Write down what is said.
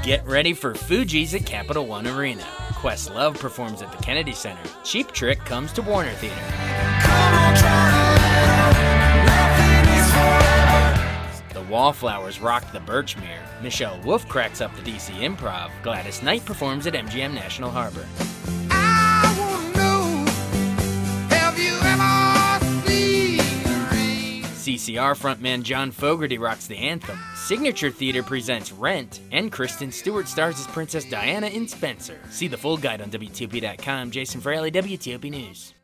Get ready for Fugees at Capital One Arena. Questlove performs at the Kennedy Center. Cheap Trick comes to Warner Theater. The Wallflowers rock the Birchmere. Michelle Wolf cracks up the DC Improv. Gladys Knight performs at MGM National Harbor. CCR frontman John Fogerty rocks the anthem. Signature Theater presents Rent, and Kristen Stewart stars as Princess Diana in Spencer. See the full guide on WTOP.com. Jason Fraley, WTOP News.